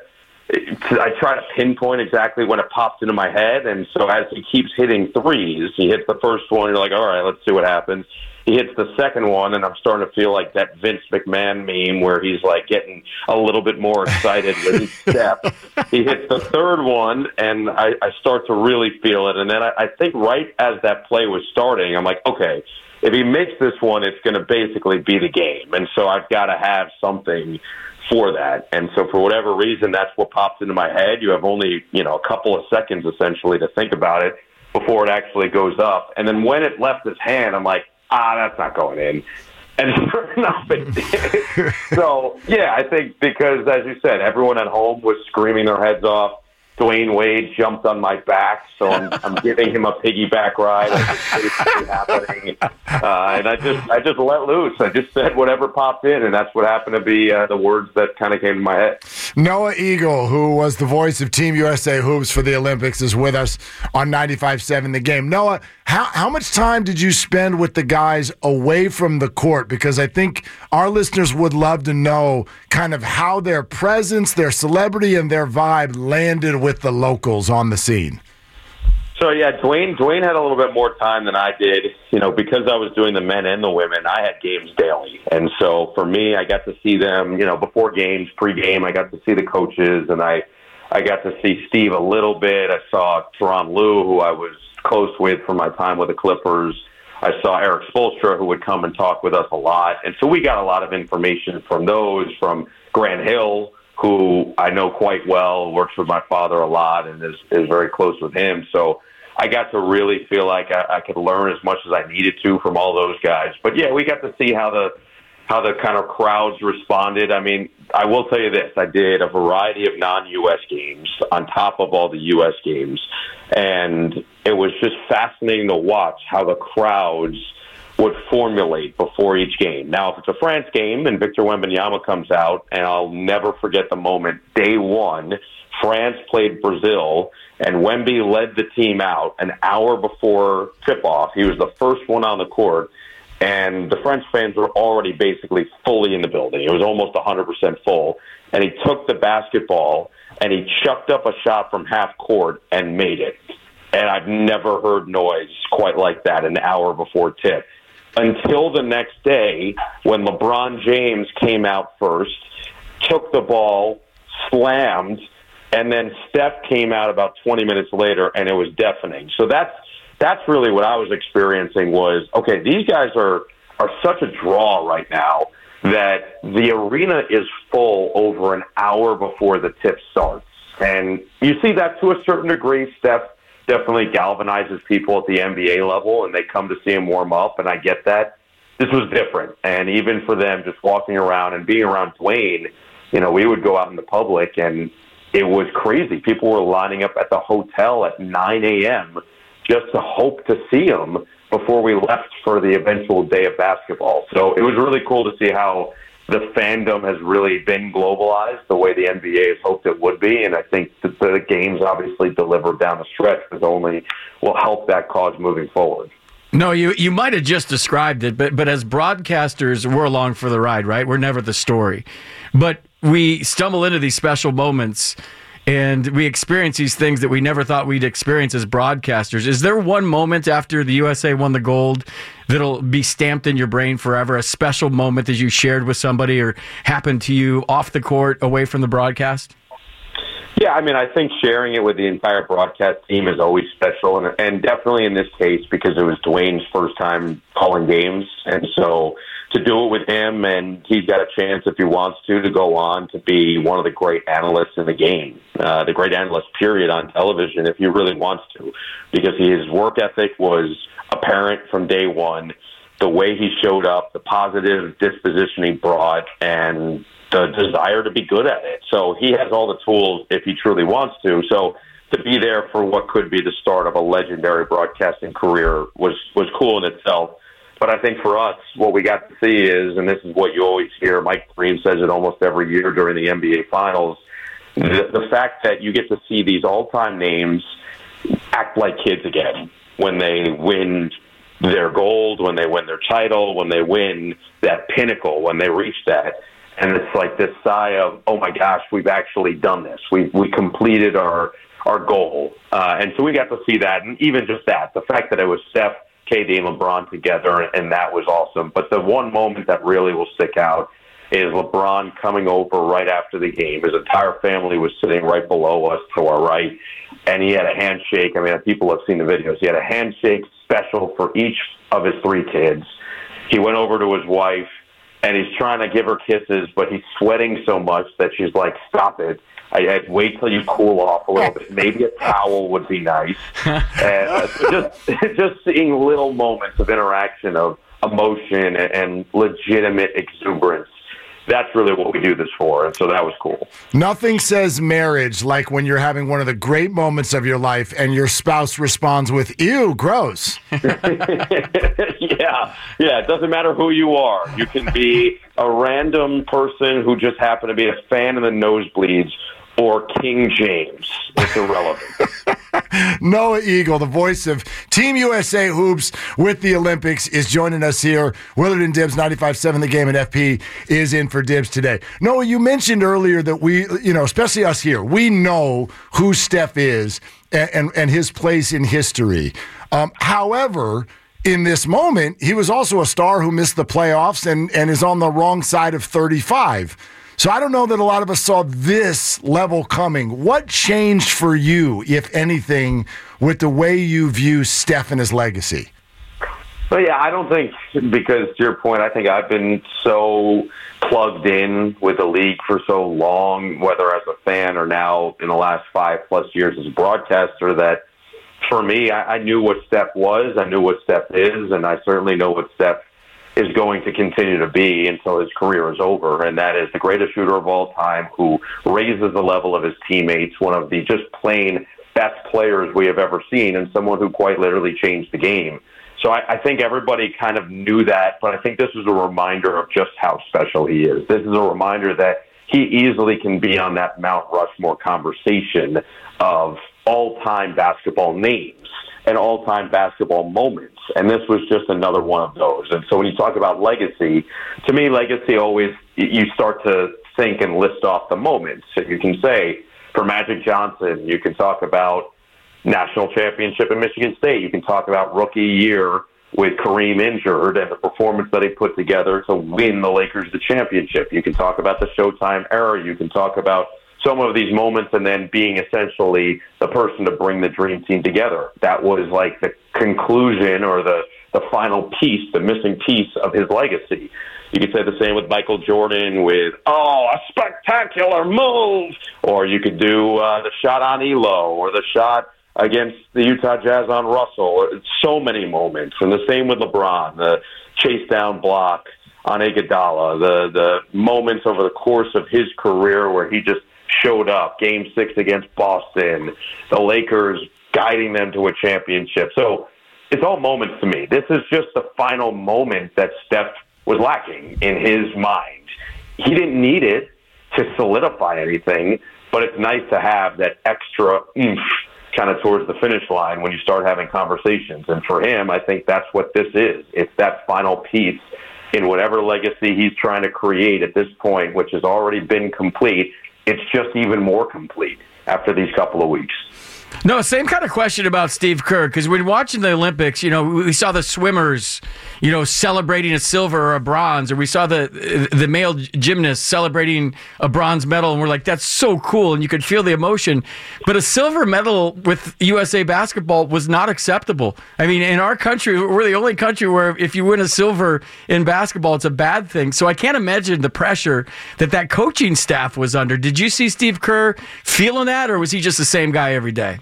I try to pinpoint exactly when it pops into my head, and so as he keeps hitting threes, he hits the first one, you're like, all right, let's see what happens. He hits the second one, and I'm starting to feel like that Vince McMahon meme where he's like getting a little bit more excited with each step. He hits the third one, and I, I start to really feel it, and then I, I think right as that play was starting, I'm like, okay, if he makes this one, it's going to basically be the game, and so I've got to have something for that. And so for whatever reason, that's what pops into my head. You have only, you know, a couple of seconds essentially to think about it before it actually goes up. And then when it left his hand, I'm like, ah, that's not going in. And sure enough, it did. So, yeah, I think because, as you said, everyone at home was screaming their heads off. Dwayne Wade jumped on my back, so I'm, I'm giving him a piggyback ride. It's happening, uh, and I just I just let loose. I just said whatever popped in, and that's what happened to be uh, the words that kind of came to my head. Noah Eagle, who was the voice of Team U S A Hoops for the Olympics, is with us on ninety-five seven The Game. Noah, how how much time did you spend with the guys away from the court? Because I think our listeners would love to know kind of how their presence, their celebrity, and their vibe landed with the locals on the scene. So, yeah, Dwayne Dwayne had a little bit more time than I did. You know, because I was doing the men and the women, I had games daily. And so for me, I got to see them, you know, before games, pre-game, I got to see the coaches, and I, I got to see Steve a little bit. I saw Tyronn Lue, who I was close with from my time with the Clippers. I saw Eric Spoelstra, who would come and talk with us a lot. And so we got a lot of information from those, from Grant Hill, who I know quite well, works with my father a lot and is, is very close with him. So I got to really feel like I, I could learn as much as I needed to from all those guys. But, yeah, we got to see how the how the kind of crowds responded. I mean, I will tell you this. I did a variety of non-U S games on top of all the U S games, and it was just fascinating to watch how the crowds would formulate before each game. Now, if it's a France game and Victor Wembanyama comes out, and I'll never forget the moment, day one, France played Brazil, and Wemby led the team out an hour before tip-off. He was the first one on the court, and the French fans were already basically fully in the building. It was almost one hundred percent full, and he took the basketball, and he chucked up a shot from half court and made it. And I've never heard noise quite like that an hour before tip. Until the next day, when LeBron James came out first, took the ball, slammed, and then Steph came out about twenty minutes later, and it was deafening. So that's that's really what I was experiencing was, okay, these guys are, are such a draw right now that the arena is full over an hour before the tip starts. And you see that to a certain degree. Steph definitely galvanizes people at the N B A level, and they come to see him warm up, and I get that. This was different. And even for them, just walking around and being around Dwayne, you know, we would go out in the public, and it was crazy. People were lining up at the hotel at nine a.m. just to hope to see him before we left for the eventual day of basketball. So it was really cool to see how the fandom has really been globalized the way the N B A has hoped it would be, and I think that the games obviously delivered down the stretch because only will help that cause moving forward. No, you you might have just described it, but but as broadcasters, we're along for the ride, right? We're never the story. But we stumble into these special moments, and we experience these things that we never thought we'd experience as broadcasters. Is there one moment after the U S A won the gold that'll be stamped in your brain forever, a special moment that you shared with somebody or happened to you off the court, away from the broadcast? Yeah, I mean, I think sharing it with the entire broadcast team is always special, and, and definitely in this case because it was Dwayne's first time calling games, and so to do it with him, and he's got a chance if he wants to to go on to be one of the great analysts in the game, uh, the great analyst period on television if he really wants to, because his work ethic was apparent from day one, the way he showed up, the positive disposition he brought, and the desire to be good at it. So he has all the tools if he truly wants to. So to be there for what could be the start of a legendary broadcasting career was, was cool in itself. But I think for us, what we got to see is, and this is what you always hear, Mike Green says it almost every year during the N B A Finals, the, the fact that you get to see these all-time names act like kids again when they win their gold, when they win their title, when they win that pinnacle, when they reach that. And it's like this sigh of, oh my gosh, we've actually done this. We we completed our our goal. Uh, and so we got to see that. And even just that, the fact that it was Steph, K D, and LeBron together, and that was awesome. But the one moment that really will stick out is LeBron coming over right after the game. His entire family was sitting right below us to our right. And he had a handshake. I mean, people have seen the videos. He had a handshake special for each of his three kids. He went over to his wife, and he's trying to give her kisses, but he's sweating so much that she's like, stop it. I, I'd wait till you cool off a little bit. Maybe a towel would be nice. And uh, just just seeing little moments of interaction, of emotion, and, and legitimate exuberance. That's really what we do this for, and so that was cool. Nothing says marriage like when you're having one of the great moments of your life and your spouse responds with, ew, gross. yeah, yeah, it doesn't matter who you are. You can be a random person who just happened to be a fan of the nosebleeds or King James. It's irrelevant. Noah Eagle, the voice of Team U S A Hoops with the Olympics, is joining us here. Willard and Dibs, ninety-five point seven The Game, and F P is in for Dibs today. Noah, you mentioned earlier that we, you know, especially us here, we know who Steph is and, and, and his place in history. Um, however, in this moment, he was also a star who missed the playoffs and, and is on the wrong side of thirty-five. So I don't know that a lot of us saw this level coming. What changed for you, if anything, with the way you view Steph and his legacy? Well, yeah, I don't think, because to your point, I think I've been so plugged in with the league for so long, whether as a fan or now in the last five plus years as a broadcaster, that for me, I, I knew what Steph was, I knew what Steph is, and I certainly know what Steph is going to continue to be until his career is over, and that is the greatest shooter of all time who raises the level of his teammates, one of the just plain best players we have ever seen, and someone who quite literally changed the game. So I, I think everybody kind of knew that, but I think this was a reminder of just how special he is. This is a reminder that he easily can be on that Mount Rushmore conversation of all-time basketball names and all-time basketball moments. And this was just another one of those. And so when you talk about legacy, to me, legacy always, you start to think and list off the moments. So you can say, for Magic Johnson, you can talk about national championship in Michigan State. You can talk about rookie year with Kareem injured and the performance that he put together to win the Lakers the championship. You can talk about the Showtime era. You can talk about some of these moments and then being essentially the person to bring the dream team together. That was like the conclusion or the, the final piece, the missing piece of his legacy. You could say the same with Michael Jordan with, oh, a spectacular move. Or you could do uh, the shot on Elo or the shot against the Utah Jazz on Russell. It's so many moments. And the same with LeBron, the chase down block on Iguodala, the, the moments over the course of his career where he just showed up, game six against Boston, the Lakers guiding them to a championship. So it's all moments to me. This is just the final moment that Steph was lacking in his mind. he didn't need it to solidify anything, but it's nice to have that extra oomph kind of towards the finish line when you start having conversations. And for him, I think that's what this is. It's that final piece in whatever legacy he's trying to create at this point, which has already been complete. It's just even more complete after these couple of weeks. No, same kind of question about Steve Kerr, because when watching the Olympics, you know, we saw the swimmers, you know, celebrating a silver or a bronze, or we saw the the male gymnasts celebrating a bronze medal, and we're like, that's so cool, and you could feel the emotion. But a silver medal with U S A Basketball was not acceptable. I mean, in our country, we're the only country where if you win a silver in basketball, it's a bad thing. So I can't imagine the pressure that that coaching staff was under. Did you see Steve Kerr feeling that, or was he just the same guy every day?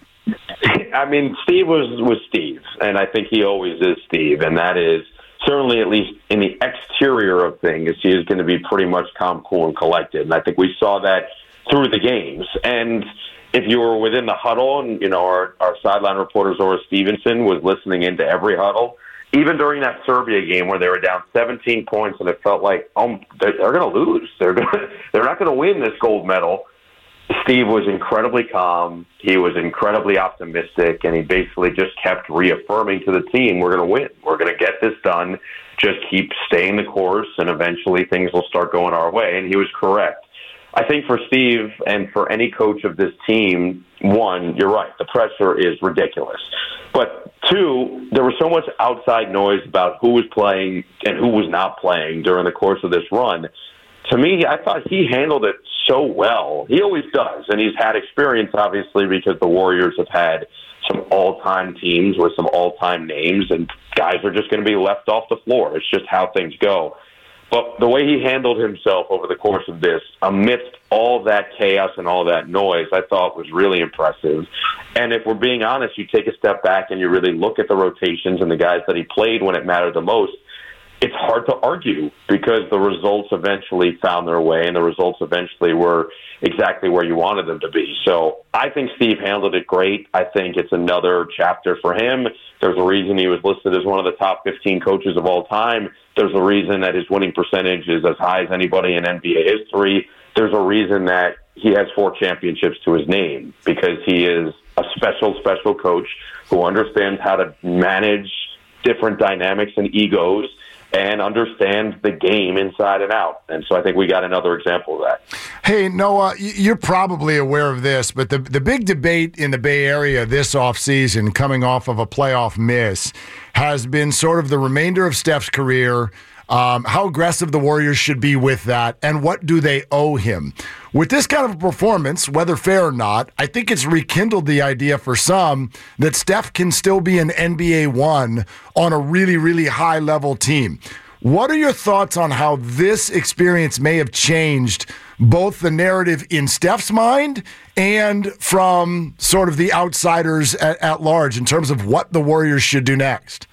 I mean, Steve was, was Steve, and I think he always is Steve, and that is certainly, at least in the exterior of things, he is going to be pretty much calm, cool, and collected. And I think we saw that through the games. And if you were within the huddle, and, you know, our, our sideline reporter, Zora Stevenson, was listening into every huddle, even during that Serbia game where they were down seventeen points and it felt like, oh, they're, they're going to lose. They're gonna, they're not going to win this gold medal. Steve was incredibly calm. He was incredibly optimistic, and he basically just kept reaffirming to the team, we're going to win. We're going to get this done. Just keep staying the course, and eventually things will start going our way. And he was correct. I think for Steve and for any coach of this team, one, you're right, the pressure is ridiculous. But two, there was so much outside noise about who was playing and who was not playing during the course of this run. To me, I thought he handled it so well. He always does, and he's had experience, obviously, because the Warriors have had some all-time teams with some all-time names, and guys are just going to be left off the floor. It's just how things go. But the way he handled himself over the course of this, amidst all that chaos and all that noise, I thought was really impressive. And if we're being honest, you take a step back and you really look at the rotations and the guys that he played when it mattered the most, it's hard to argue because the results eventually found their way and the results eventually were exactly where you wanted them to be. So I think Steve handled it great. I think it's another chapter for him. There's a reason he was listed as one of the top fifteen coaches of all time. There's a reason that his winning percentage is as high as anybody in N B A history. There's a reason that he has four championships to his name because he is a special, special coach who understands how to manage different dynamics and egos and understand the game inside and out. And so I think we got another example of that. Hey, Noah, you're probably aware of this, but the, the big debate in the Bay Area this offseason, coming off of a playoff miss, has been sort of the remainder of Steph's career, um, how aggressive the Warriors should be with that, and what do they owe him. With this kind of a performance, whether fair or not, I think it's rekindled the idea for some that Steph can still be an N B A one on a really, really high-level team. What are your thoughts on how this experience may have changed both the narrative in Steph's mind and from sort of the outsiders at, at large in terms of what the Warriors should do next?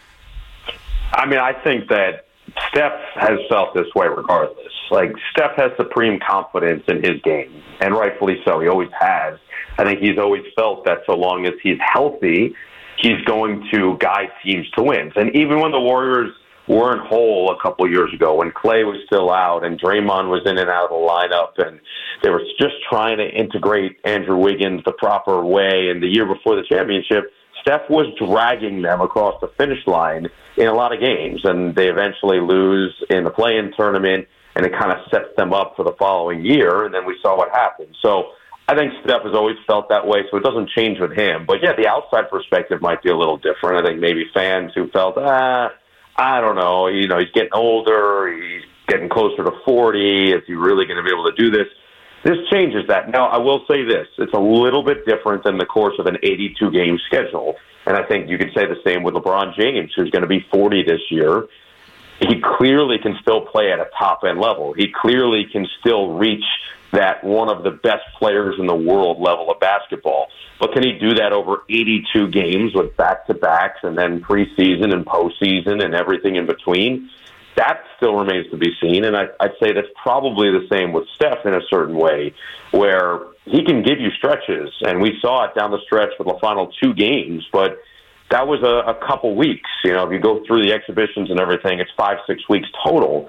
I mean, I think that Steph has felt this way regardless. Like, Steph has supreme confidence in his game, and rightfully so. He always has. I think he's always felt that so long as he's healthy, he's going to guide teams to wins. And even when the Warriors weren't whole a couple years ago, when Clay was still out and Draymond was in and out of the lineup, and they were just trying to integrate Andrew Wiggins the proper way, and the year before the championship, Steph was dragging them across the finish line in a lot of games, and they eventually lose in the play-in tournament, and it kind of sets them up for the following year, and then we saw what happened. So I think Steph has always felt that way, so it doesn't change with him. But, yeah, the outside perspective might be a little different. I think maybe fans who felt, ah, I don't know, you know, he's getting older, he's getting closer to forty, is he really going to be able to do this? This changes that. Now, I will say this. It's a little bit different than the course of an eighty-two game schedule. And I think you could say the same with LeBron James, who's going to be forty this year. He clearly can still play at a top-end level. He clearly can still reach that one of the best players in the world level of basketball. But can he do that over eighty-two games with back-to-backs and then preseason and postseason and everything in between? That still remains to be seen, and I, I'd say that's probably the same with Steph in a certain way, where he can give you stretches, and we saw it down the stretch with the final two games, but that was a, a couple weeks. You know, if you go through the exhibitions and everything, it's five, six weeks total.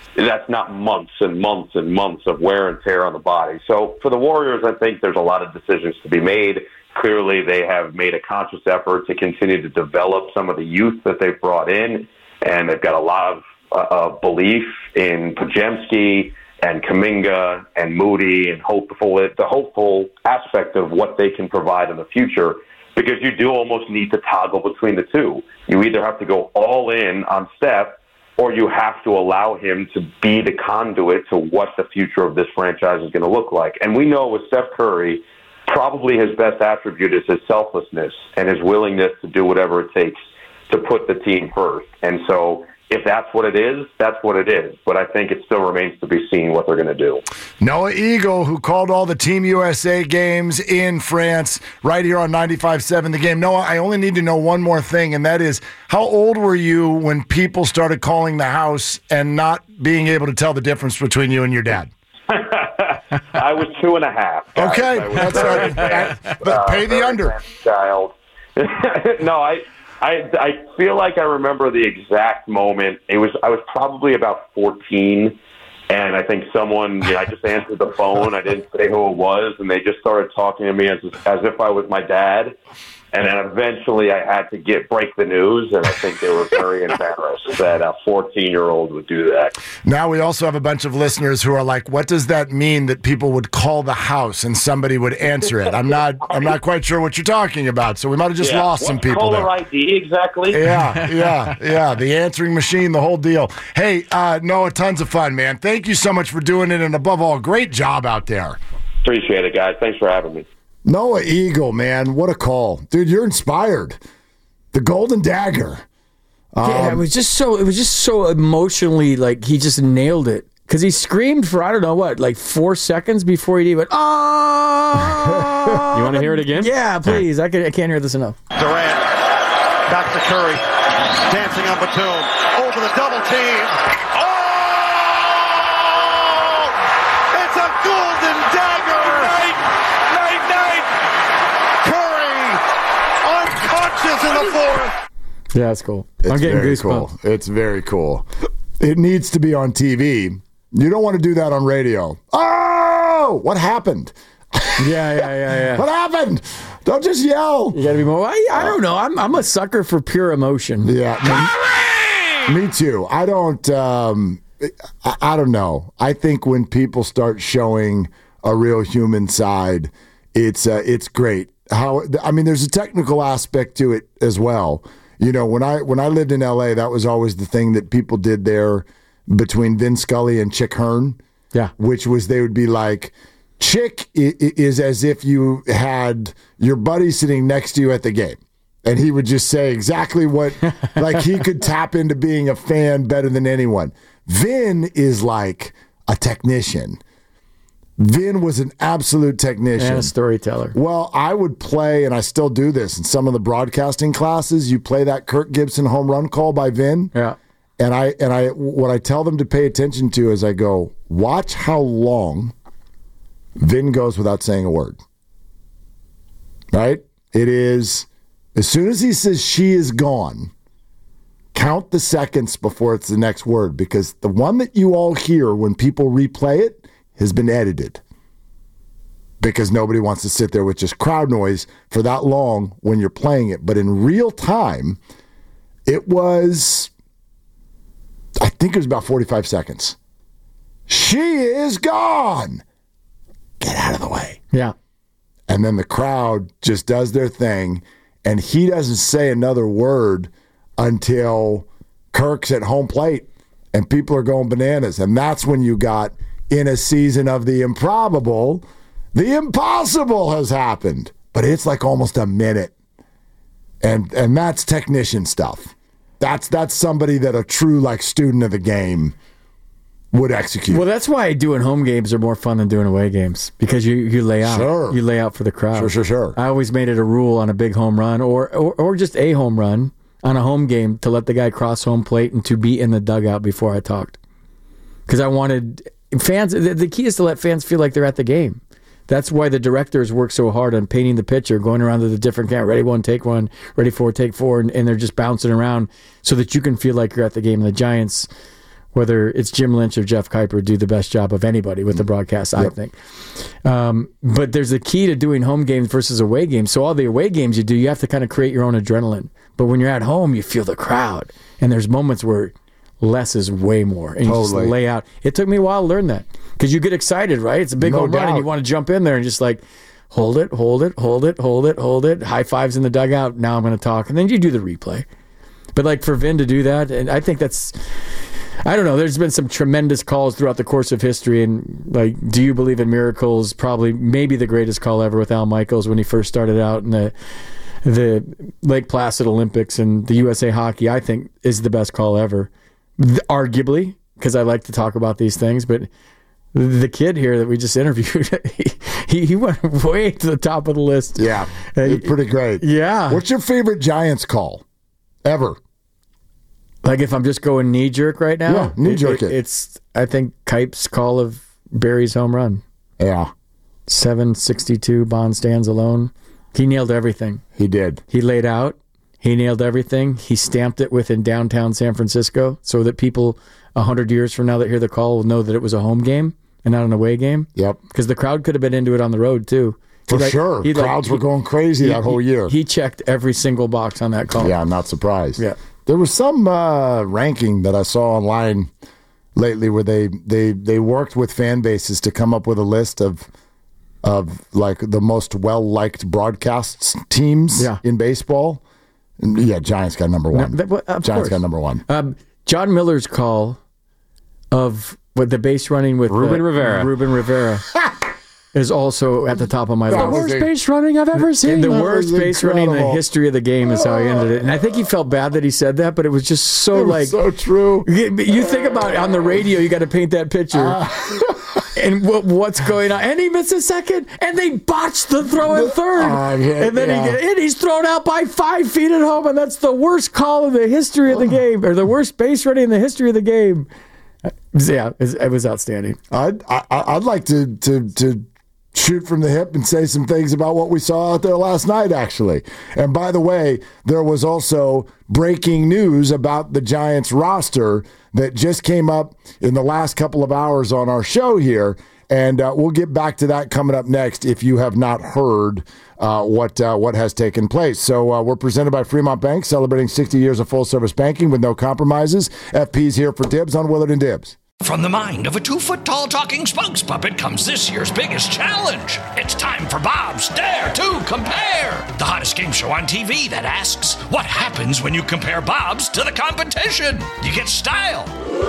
that's not months and months and months of wear and tear on the body. So for the Warriors, I think there's a lot of decisions to be made. Clearly, they have made a conscious effort to continue to develop some of the youth that they've brought in, and they've got a lot of uh, belief in Podziemski and Kuminga and Moody and hopeful the hopeful aspect of what they can provide in the future, because you do almost need to toggle between the two. You either have to go all in on Steph, or you have to allow him to be the conduit to what the future of this franchise is going to look like. And we know with Steph Curry, probably his best attribute is his selflessness and his willingness to do whatever it takes to put the team first. And so if that's what it is, that's what it is. But I think it still remains to be seen what they're going to do. Noah Eagle, who called all the Team U S A games in France, right here on ninety-five point seven The Game. Noah, I only need to know one more thing, and that is, how old were you when people started calling the house and not being able to tell the difference between you and your dad? I was two and a half. Guys. Okay, that's right. But pay the under. Child. no, I... I, I feel like I remember the exact moment. It was I was probably about fourteen, and I think someone, you know, I just answered the phone. I didn't say who it was, and they just started talking to me as as if I was my dad. And then eventually I had to get break the news, and I think they were very embarrassed that a fourteen-year-old would do that. Now we also have a bunch of listeners who are like, what does that mean that people would call the house and somebody would answer it? I'm not I'm not quite sure what you're talking about, so we might have just yeah. lost what, some people caller there. I D, exactly. Yeah, yeah, yeah. The answering machine, the whole deal. Hey, uh, Noah, tons of fun, man. Thank you so much for doing it, and above all, great job out there. Appreciate it, guys. Thanks for having me. Noah Eagle, man, what a call. Dude, you're inspired. The Golden Dagger. Um, yeah, it was just so it was just so emotionally, like, he just nailed it. Because he screamed for, I don't know what, like four seconds before he went, oh! You want to hear it again? Yeah, please. I, can, I can't hear this enough. Durant, back to Curry, dancing on Batum, over the double team. Oh! It's a Golden Dagger! Night, night, night! Curry, unconscious in the fourth. Yeah, that's cool. It's I'm getting very goosebumps. cool. It's very cool. It needs to be on T V. You don't want to do that on radio. Oh, what happened? Yeah, yeah, yeah, yeah. What happened? Don't just yell. You got to be more. I, I don't know. I'm I'm a sucker for pure emotion. Yeah, me, me too. I don't. Um, I, I don't know. I think when people start showing a real human side, it's uh, it's great. How I mean, there's a technical aspect to it as well. You know, when I when I lived in L A, that was always the thing that people did there between Vin Scully and Chick Hearn. Yeah, which was they would be like, Chick is as if you had your buddy sitting next to you at the game, and he would just say exactly what, like he could tap into being a fan better than anyone. Vin is like a technician. Vin was an absolute technician. And a storyteller. Well, I would play, and I still do this in some of the broadcasting classes. You play that Kirk Gibson home run call by Vin. Yeah. And I and I what I tell them to pay attention to is I go, watch how long Vin goes without saying a word. Right? It is, as soon as he says she is gone, count the seconds before it's the next word, because the one that you all hear when people replay it has been edited, because nobody wants to sit there with just crowd noise for that long when you're playing it. But in real time, it was, I think it was about forty-five seconds. She is gone. Get out of the way. Yeah. And then the crowd just does their thing, and he doesn't say another word until Kirk's at home plate, and people are going bananas. And that's when you got, in a season of the improbable, the impossible has happened. But it's like almost a minute. And and that's technician stuff. That's that's somebody that a true like student of the game would execute. Well, that's why doing home games are more fun than doing away games, because you, you lay out. Sure. You lay out for the crowd. Sure, sure, sure. I always made it a rule on a big home run or, or, or just a home run on a home game to let the guy cross home plate and to be in the dugout before I talked. Because I wanted fans, the, the key is to let fans feel like they're at the game. That's why the directors work so hard on painting the picture, going around to the different camera, ready one, take one, ready four, take four, and, and they're just bouncing around so that you can feel like you're at the game. And the Giants whether it's Jim Lynch or Jeff Kuiper, do the best job of anybody with the broadcast, I Yep. think. Um, but there's a key to doing home games versus away games. So all the away games you do, you have to kind of create your own adrenaline. But when you're at home, you feel the crowd. And there's moments where less is way more. And you Totally. just lay out. It took me a while to learn that. Because you get excited, right? It's a big No home run, and doubt. you want to jump in there and just like, hold it, hold it, hold it, hold it, hold it. High fives in the dugout. Now I'm going to talk. And then you do the replay. But like for Vin to do that, and I think that's, I don't know, there's been some tremendous calls throughout the course of history. And like, do you believe in miracles? Probably maybe the greatest call ever with Al Michaels when he first started out in the the Lake Placid Olympics and the U S A Hockey, I think, is the best call ever. Arguably, because I like to talk about these things, but the kid here that we just interviewed, he, he went way to the top of the list. Yeah, Uh, pretty great. Yeah. What's your favorite Giants call ever? Like if I'm just going knee jerk right now, Yeah, knee jerk it. It's I think Kipe's call of Barry's home run. Yeah, seven sixty-two. Bond stands alone. He nailed everything. He did. He laid out. He nailed everything. He stamped it within downtown San Francisco so that people a hundred years from now that hear the call will know that it was a home game and not an away game. Yep. Because the crowd could have been into it on the road too. For He like- sure. he like- Crowds were he- going crazy he- that whole year. He checked every single box on that call. Yeah, I'm not surprised. Yeah. There was some uh, ranking that I saw online lately where they, they, they worked with fan bases to come up with a list of of like the most well-liked broadcast teams Yeah. in baseball. And yeah, Giants got number one. No, that- well, of Giants course. got number one. Um, John Miller's call of what the base running with Ruben uh, Rivera. Ruben Rivera is also at the top of my That list. was a- base running I've ever seen. The That worst was base running in the incredible. history of the game is how he ended it. And I think he felt bad that he said that, but it was just so It was like so true. You you think about it, on the radio, you got to paint that picture. And what, what's going on? And he missed a second, and they botched the throw at third. Uh, yeah, and then yeah. he get, and he's thrown out by five feet at home, and that's the worst call in the history of the game, or the worst base running in the history of the game. Uh, Yeah, it was, it was outstanding. I'd, I, I'd like to, to, to shoot from the hip and say some things about what we saw out there last night, actually. And by the way, there was also breaking news about the Giants roster that just came up in the last couple of hours on our show here. And uh, we'll get back to that coming up next if you have not heard uh, what uh, what has taken place. So uh, we're presented by Fremont Bank, celebrating sixty years of full-service banking with no compromises. F P's here for Dibs on Willard and Dibs. From the mind of a two-foot-tall talking spokes puppet comes this year's biggest challenge. It's time for Bob's Dare to Compare, the hottest game show on T V that asks, what happens when you compare Bob's to the competition? You get style.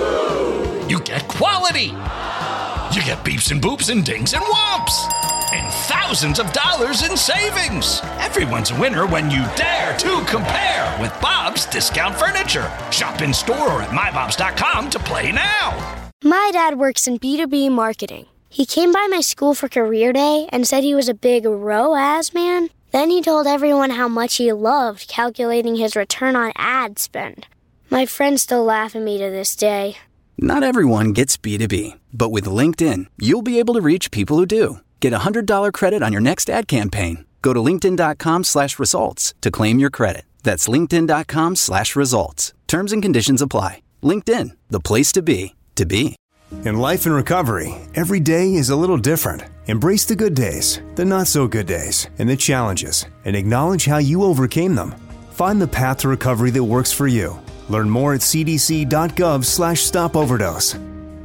You get quality. You get beeps and boops and dings and whomps. And thousands of dollars in savings. Everyone's a winner when you dare to compare with Bob's Discount Furniture. Shop in store or at my bobs dot com to play now. My dad works in B two B marketing. He came by my school for career day and said he was a big R O A S man. Then he told everyone how much he loved calculating his return on ad spend. My friends still laugh at me to this day. Not everyone gets B two B, but with LinkedIn, you'll be able to reach people who do. Get a one hundred dollars credit on your next ad campaign. Go to linkedin.com slash results to claim your credit. That's linkedin.com slash results. Terms and conditions apply. LinkedIn, the place to be, to be. In life and recovery, every day is a little different. Embrace the good days, the not so good days, and the challenges, and acknowledge how you overcame them. Find the path to recovery that works for you. Learn more at cdc.gov slash stop overdose.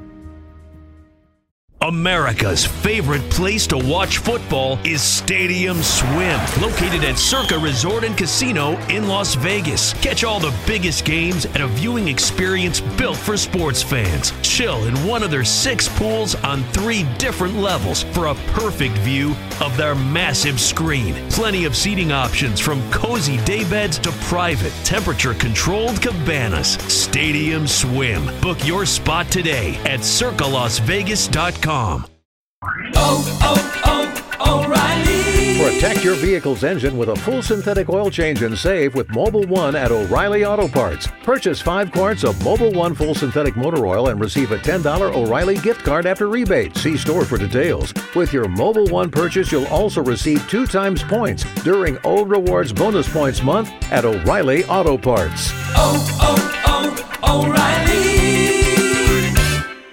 America's favorite place to watch football is Stadium Swim, located at Circa Resort and Casino in Las Vegas. Catch all the biggest games at a viewing experience built for sports fans. Chill in one of their six pools on three different levels for a perfect view of their massive screen. Plenty of seating options from cozy daybeds to private, temperature-controlled cabanas. Stadium Swim. Book your spot today at circa las vegas dot com. Oh, oh, oh, O'Reilly. Protect your vehicle's engine with a full synthetic oil change and save with Mobil one at O'Reilly Auto Parts. Purchase five quarts of Mobil one full synthetic motor oil and receive a ten dollars O'Reilly gift card after rebate. See store for details. With your Mobil one purchase, you'll also receive two times points during O Rewards Bonus Points Month at O'Reilly Auto Parts. Oh, oh, oh, O'Reilly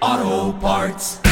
oh, O'Reilly Auto Parts.